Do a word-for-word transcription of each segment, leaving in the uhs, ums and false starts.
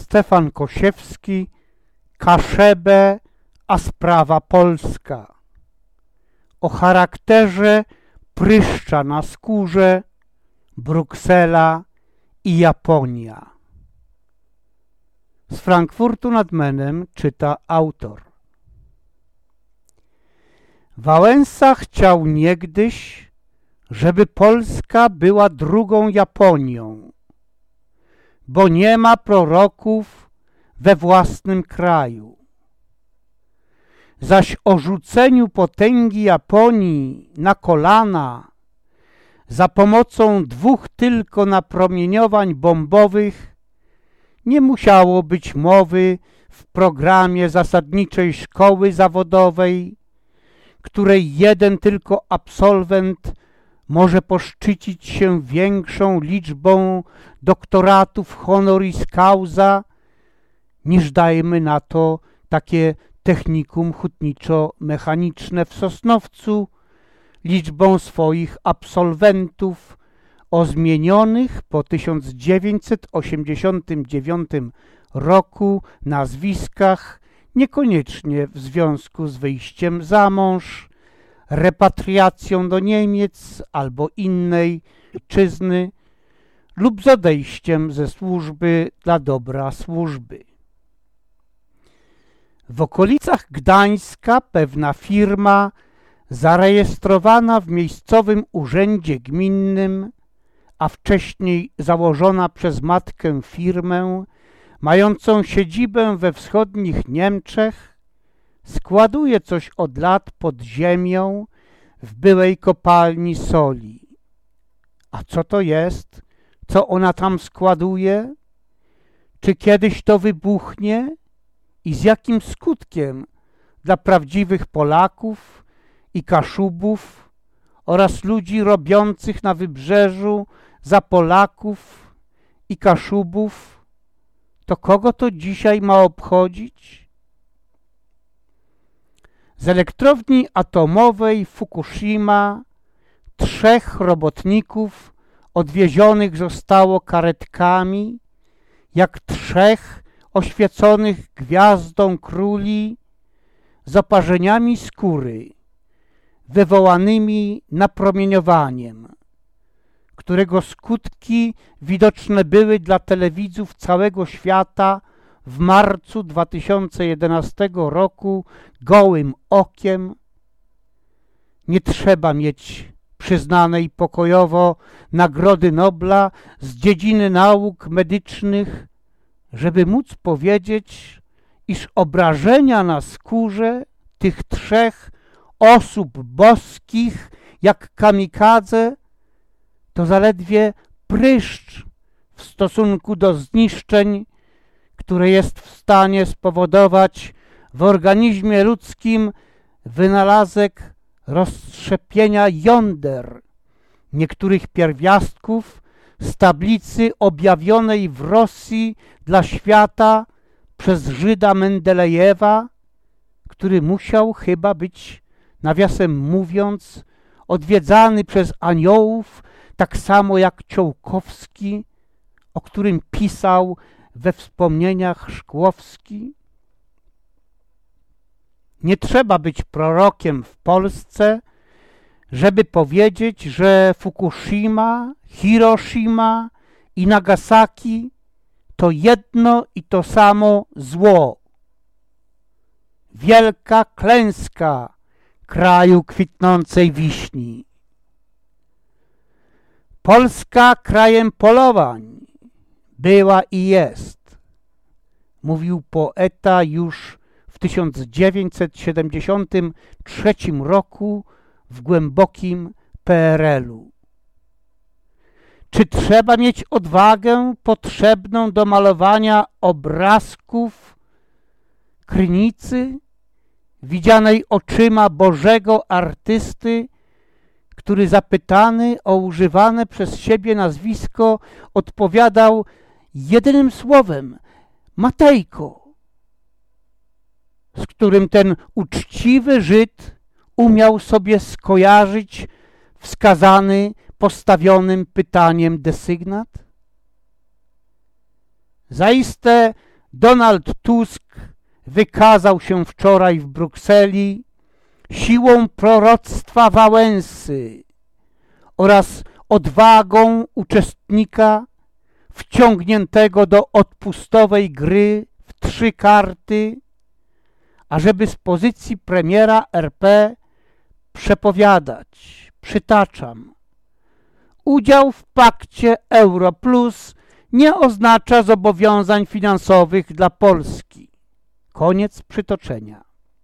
Stefan Kosiewski, Kaszebę, a sprawa polska. O charakterze pryszcza na skórze, Bruksela i Japonia. Z Frankfurtu nad Menem czyta autor. Wałęsa chciał niegdyś, żeby Polska była drugą Japonią, bo nie ma proroków we własnym kraju. Zaś o rzuceniu potęgi Japonii na kolana za pomocą dwóch tylko napromieniowań bombowych nie musiało być mowy w programie zasadniczej szkoły zawodowej, której jeden tylko absolwent może poszczycić się większą liczbą doktoratów honoris causa niż, dajmy na to, takie technikum hutniczo-mechaniczne w Sosnowcu liczbą swoich absolwentów o zmienionych po tysiąc dziewięćset osiemdziesiątym dziewiątym roku nazwiskach, niekoniecznie w związku z wyjściem za mąż, repatriacją do Niemiec albo innej ojczyzny lub z odejściem ze służby dla dobra służby. W okolicach Gdańska pewna firma zarejestrowana w miejscowym urzędzie gminnym, a wcześniej założona przez matkę firmę mającą siedzibę we wschodnich Niemczech, składuje coś od lat pod ziemią w byłej kopalni soli. A co to jest? Co ona tam składuje? Czy kiedyś to wybuchnie? I z jakim skutkiem dla prawdziwych Polaków i Kaszubów oraz ludzi robiących na wybrzeżu za Polaków i Kaszubów? To kogo to dzisiaj ma obchodzić? Z elektrowni atomowej Fukushima trzech robotników odwiezionych zostało karetkami, jak trzech oświeconych gwiazdą króli z oparzeniami skóry, wywołanymi napromieniowaniem, którego skutki widoczne były dla telewidzów całego świata w marcu dwa tysiące jedenastego roku gołym okiem. Nie trzeba mieć przyznanej pokojowo Nagrody Nobla z dziedziny nauk medycznych, żeby móc powiedzieć, iż obrażenia na skórze tych trzech osób boskich jak kamikadze to zaledwie pryszcz w stosunku do zniszczeń, które jest w stanie spowodować w organizmie ludzkim wynalazek rozszczepienia jąder niektórych pierwiastków z tablicy objawionej w Rosji dla świata przez Żyda Mendelejewa, który musiał chyba być, nawiasem mówiąc, odwiedzany przez aniołów, tak samo jak Ciołkowski, o którym pisał we wspomnieniach Szkłowski. Nie trzeba być prorokiem w Polsce, żeby powiedzieć, że Fukushima, Hiroshima i Nagasaki to jedno i to samo zło. Wielka klęska kraju kwitnącej wiśni. Polska krajem polowań była i jest, mówił poeta już w tysiąc dziewięćset siedemdziesiątym trzecim roku w głębokim P R L-u. Czy trzeba mieć odwagę potrzebną do malowania obrazków Krynicy, widzianej oczyma Bożego artysty, który zapytany o używane przez siebie nazwisko odpowiadał jedynym słowem Matejko, z którym ten uczciwy Żyd umiał sobie skojarzyć wskazany postawionym pytaniem desygnat? Zaiste Donald Tusk wykazał się wczoraj w Brukseli siłą proroctwa Wałęsy oraz odwagą uczestnika wciągniętego do odpustowej gry w trzy karty, ażeby z pozycji premiera R P przepowiadać, przytaczam, udział w pakcie Euro Plus nie oznacza zobowiązań finansowych dla Polski. Koniec przytoczenia.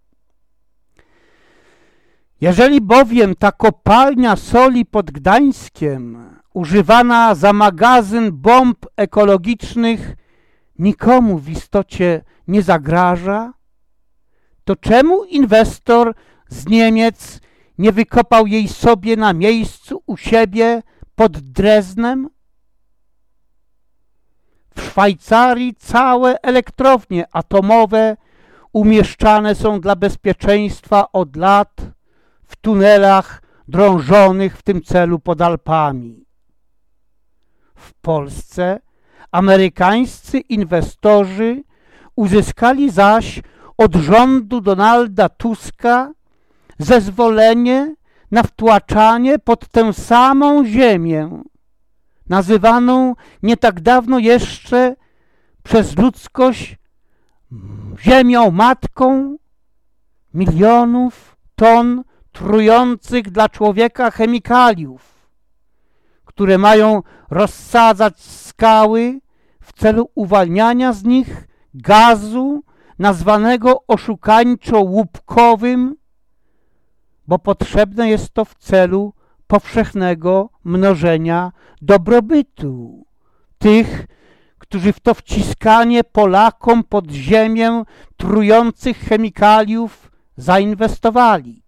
Jeżeli bowiem ta kopalnia soli pod Gdańskiem, używana za magazyn bomb ekologicznych, nikomu w istocie nie zagraża, to czemu inwestor z Niemiec nie wykopał jej sobie na miejscu u siebie pod Dreznem? W Szwajcarii całe elektrownie atomowe umieszczane są dla bezpieczeństwa od lat w tunelach drążonych w tym celu pod Alpami. W Polsce amerykańscy inwestorzy uzyskali zaś od rządu Donalda Tuska zezwolenie na wtłaczanie pod tę samą ziemię, nazywaną nie tak dawno jeszcze przez ludzkość ziemią matką, milionów ton trujących dla człowieka chemikaliów, które mają rozsadzać skały w celu uwalniania z nich gazu nazwanego oszukańczo łupkowym, bo potrzebne jest to w celu powszechnego mnożenia dobrobytu tych, którzy w to wciskanie Polakom pod ziemię trujących chemikaliów zainwestowali.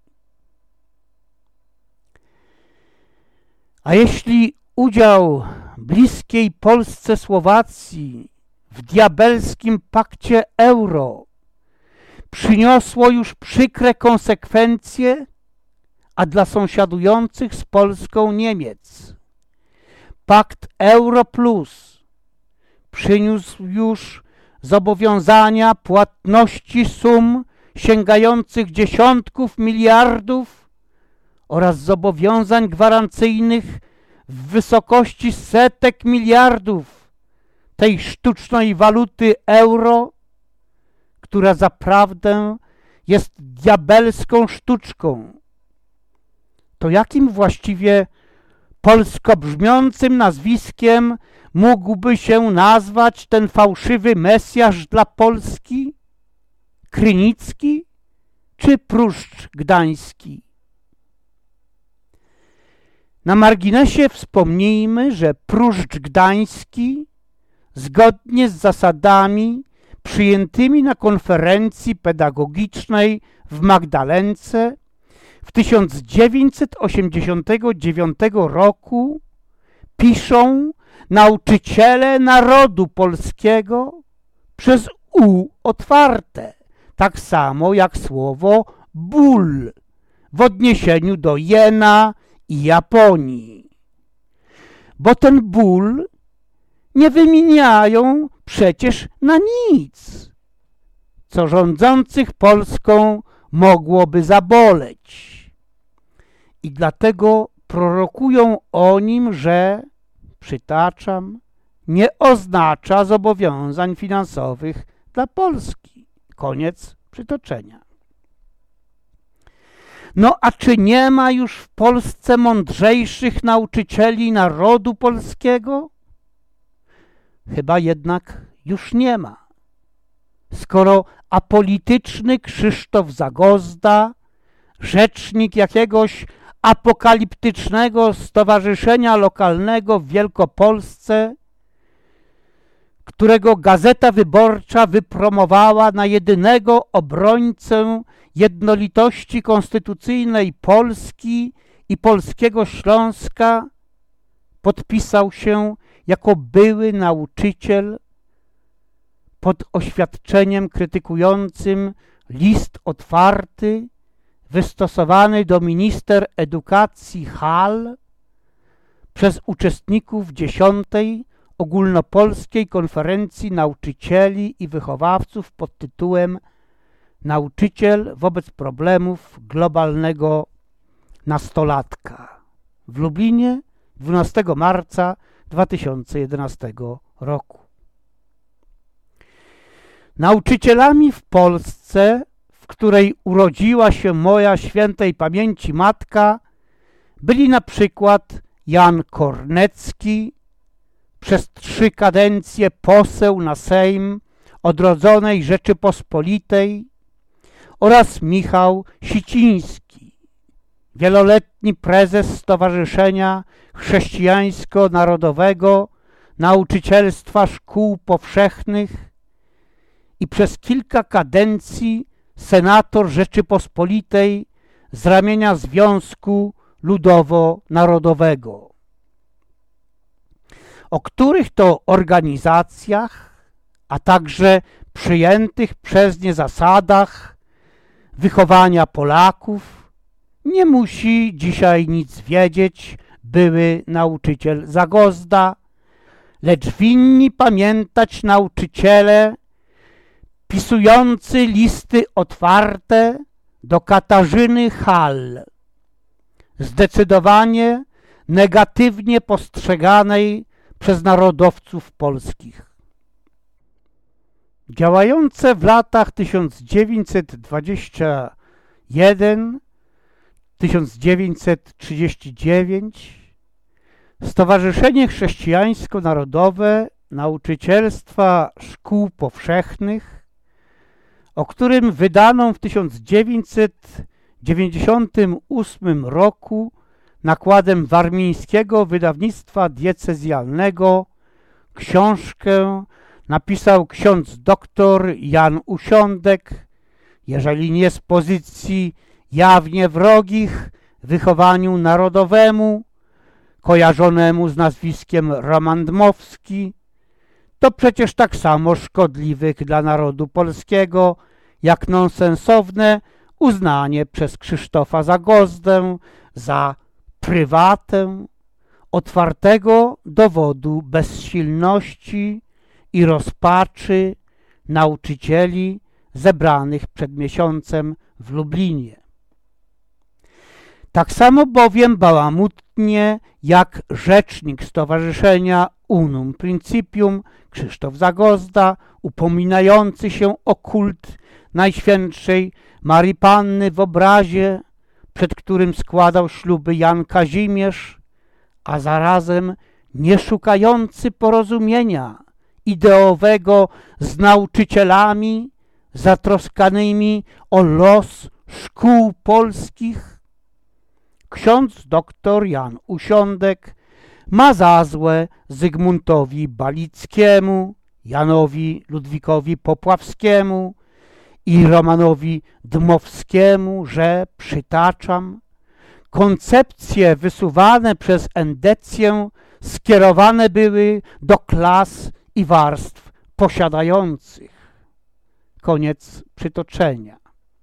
A jeśli udział bliskiej Polsce Słowacji w diabelskim pakcie euro przyniosło już przykre konsekwencje, a dla sąsiadujących z Polską Niemiec pakt Euro Plus przyniósł już zobowiązania płatności sum sięgających dziesiątków miliardów oraz zobowiązań gwarancyjnych w wysokości setek miliardów tej sztucznej waluty euro, która zaprawdę jest diabelską sztuczką, to jakim właściwie polsko brzmiącym nazwiskiem mógłby się nazwać ten fałszywy Mesjasz dla Polski? Krynicki czy Pruszcz Gdański? Na marginesie wspomnijmy, że Pruszcz Gdański zgodnie z zasadami przyjętymi na konferencji pedagogicznej w Magdalence w tysiąc dziewięćset osiemdziesiątego dziewiątego roku piszą nauczyciele narodu polskiego przez U otwarte, tak samo jak słowo ból w odniesieniu do jena i Japonii. Bo ten ból nie wymieniają przecież na nic, co rządzących Polską mogłoby zaboleć. I dlatego prorokują o nim, że, przytaczam, nie oznacza zobowiązań finansowych dla Polski. Koniec przytoczenia. No a czy nie ma już w Polsce mądrzejszych nauczycieli narodu polskiego? Chyba jednak już nie ma. Skoro apolityczny Krzysztof Zagozda, rzecznik jakiegoś apokaliptycznego stowarzyszenia lokalnego w Wielkopolsce, którego Gazeta Wyborcza wypromowała na jedynego obrońcę jednolitości konstytucyjnej Polski i polskiego Śląska, podpisał się jako były nauczyciel pod oświadczeniem krytykującym list otwarty wystosowany do minister edukacji Hall przez uczestników dziesiątej ogólnopolskiej konferencji nauczycieli i wychowawców pod tytułem Nauczyciel wobec problemów globalnego nastolatka w Lublinie dwunastego marca dwa tysiące jedenastego roku. Nauczycielami w Polsce, w której urodziła się moja świętej pamięci matka, byli na przykład Jan Kornecki, przez trzy kadencje poseł na Sejm odrodzonej Rzeczypospolitej, oraz Michał Siciński, wieloletni prezes Stowarzyszenia Chrześcijańsko-Narodowego Nauczycielstwa Szkół Powszechnych i przez kilka kadencji senator Rzeczypospolitej z ramienia Związku Ludowo-Narodowego. O których to organizacjach, a także przyjętych przez nie zasadach wychowania Polaków nie musi dzisiaj nic wiedzieć były nauczyciel Zagozda, lecz winni pamiętać nauczyciele pisujący listy otwarte do Katarzyny Hall, zdecydowanie negatywnie postrzeganej przez narodowców polskich. Działające w latach tysiąc dziewięćset dwudziesty pierwszy do tysiąc dziewięćset trzydziestego dziewiątego Stowarzyszenie Chrześcijańsko-Narodowe Nauczycielstwa Szkół Powszechnych, o którym wydaną w tysiąc dziewięćset dziewięćdziesiątym ósmym roku nakładem Warmińskiego Wydawnictwa Diecezjalnego książkę napisał ksiądz doktor Jan Usiądek, jeżeli nie z pozycji jawnie wrogich wychowaniu narodowemu, kojarzonemu z nazwiskiem Roman Dmowski, to przecież tak samo szkodliwych dla narodu polskiego, jak nonsensowne uznanie przez Krzysztofa Zagozdę za prywatę otwartego dowodu bezsilności i rozpaczy nauczycieli zebranych przed miesiącem w Lublinie. Tak samo bowiem bałamutnie jak rzecznik Stowarzyszenia Unum Principium Krzysztof Zagozda, upominający się o kult Najświętszej Marii Panny w obrazie, przed którym składał śluby Jan Kazimierz, a zarazem nie szukający porozumienia ideowego z nauczycielami zatroskanymi o los szkół polskich, ksiądz doktor Jan Usiądek ma za złe Zygmuntowi Balickiemu, Janowi Ludwikowi Popławskiemu i Romanowi Dmowskiemu, że, przytaczam, koncepcje wysuwane przez endecję skierowane były do klas i warstw posiadających. Koniec przytoczenia.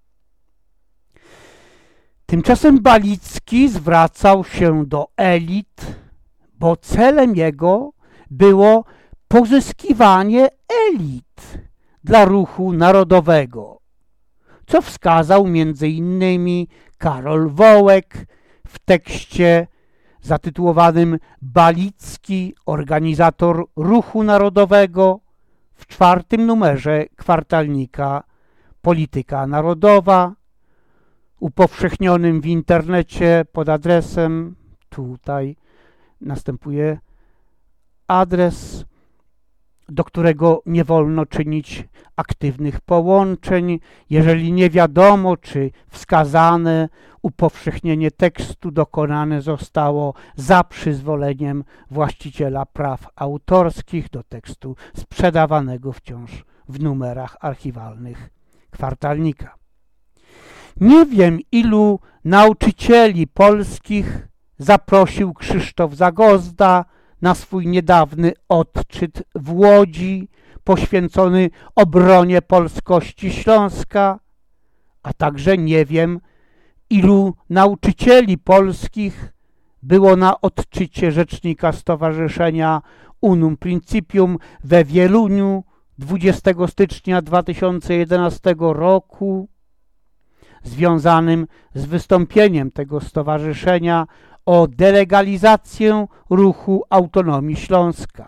Tymczasem Balicki zwracał się do elit, bo celem jego było pozyskiwanie elit dla ruchu narodowego, co wskazał między innymi Karol Wołek w tekście zatytułowanym Balicki, organizator ruchu narodowego, w czwartym numerze kwartalnika Polityka Narodowa, upowszechnionym w internecie pod adresem, tutaj następuje adres, do którego nie wolno czynić aktywnych połączeń, jeżeli nie wiadomo, czy wskazane upowszechnienie tekstu dokonane zostało za przyzwoleniem właściciela praw autorskich do tekstu sprzedawanego wciąż w numerach archiwalnych kwartalnika. Nie wiem, ilu nauczycieli polskich zaprosił Krzysztof Zagozda na swój niedawny odczyt w Łodzi poświęcony obronie polskości Śląska, a także nie wiem, ilu nauczycieli polskich było na odczycie rzecznika Stowarzyszenia Unum Principium we Wieluniu dwudziestego stycznia dwa tysiące jedenastego roku, związanym z wystąpieniem tego stowarzyszenia o delegalizację ruchu Autonomii Śląska.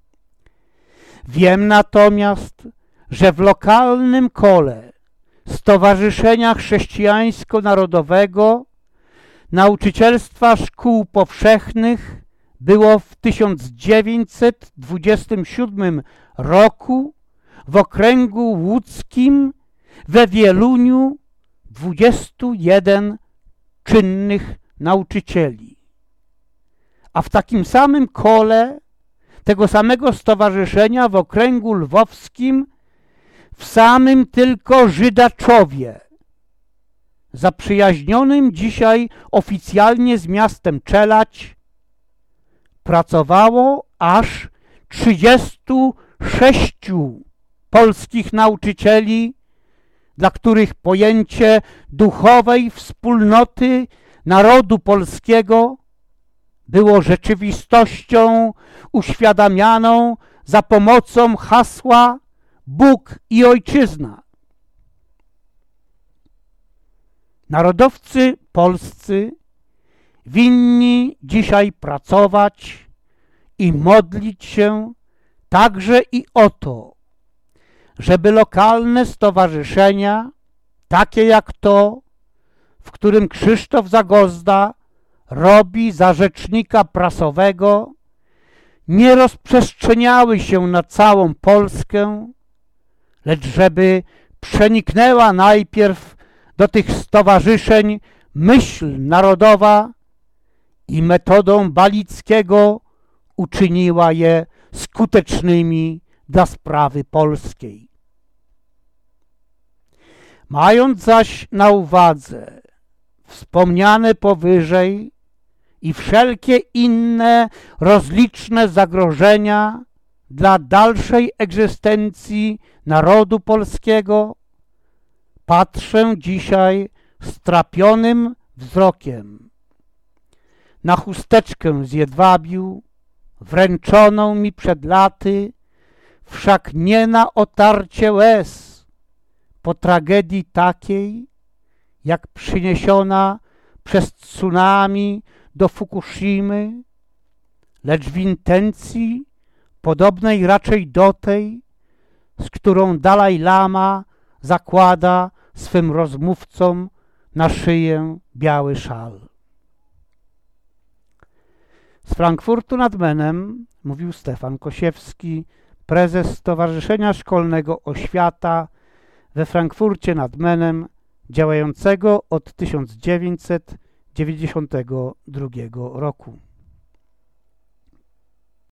Wiem natomiast, że w lokalnym kole Stowarzyszenia Chrześcijańsko-Narodowego Nauczycielstwa Szkół Powszechnych było w tysiąc dziewięćset dwudziestym siódmym roku w okręgu łódzkim we Wieluniu dwudziestu jeden czynnych nauczycieli. A w takim samym kole tego samego stowarzyszenia w okręgu lwowskim w samym tylko Żydaczowie, zaprzyjaźnionym dzisiaj oficjalnie z miastem Czelać, pracowało aż trzydziestu sześciu polskich nauczycieli, dla których pojęcie duchowej wspólnoty narodu polskiego było rzeczywistością uświadamianą za pomocą hasła Bóg i Ojczyzna. Narodowcy polscy winni dzisiaj pracować i modlić się także i o to, żeby lokalne stowarzyszenia, takie jak to, w którym Krzysztof Zagozda robi za rzecznika prasowego, nie rozprzestrzeniały się na całą Polskę, lecz żeby przeniknęła najpierw do tych stowarzyszeń myśl narodowa i metodą Balickiego uczyniła je skutecznymi dla sprawy polskiej. Mając zaś na uwadze wspomniane powyżej i wszelkie inne rozliczne zagrożenia dla dalszej egzystencji narodu polskiego, patrzę dzisiaj strapionym wzrokiem na chusteczkę z jedwabiu, wręczoną mi przed laty, wszak nie na otarcie łez, po tragedii takiej, jak przyniesiona przez tsunami do Fukushimy, lecz w intencji podobnej raczej do tej, z którą Dalaj Lama zakłada swym rozmówcom na szyję biały szal. Z Frankfurtu nad Menem mówił Stefan Kosiewski, prezes Stowarzyszenia Szkolnego Oświata we Frankfurcie nad Menem, działającego od tysiąc dziewięćset dziewięćdziesiątego drugiego roku.